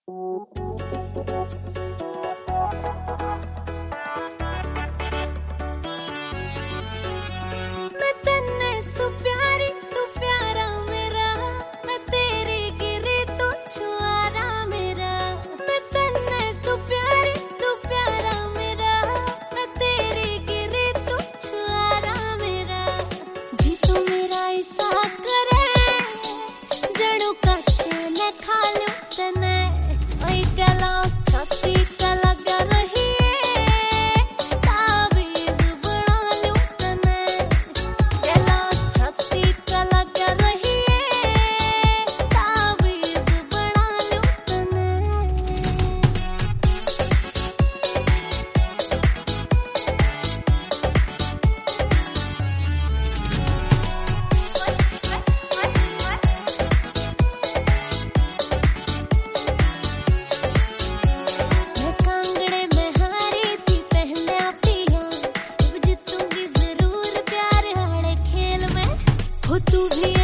मैं तन्ने सु प्यारी तू प्यारा मेरा, मैं तेरे गिरे तो छुआरा मेरा। मैं तन्ने सु प्यारी तू प्यारा मेरा, मैं तेरे गिरे तो छुआरा मेरा। जी तू मेरा ऐसा करे जड़ू कच्चे न खा लूं तने, ओए गलास छाती का लगा रही ताबीज बना लूं तने। गलास छाती का लगा रही ताबीज बना लूं तने। मैं कांगड़े में हारी थी पहले पिया, अब जीतूंगी जरूर प्यार वाले खेल में। हो तू भी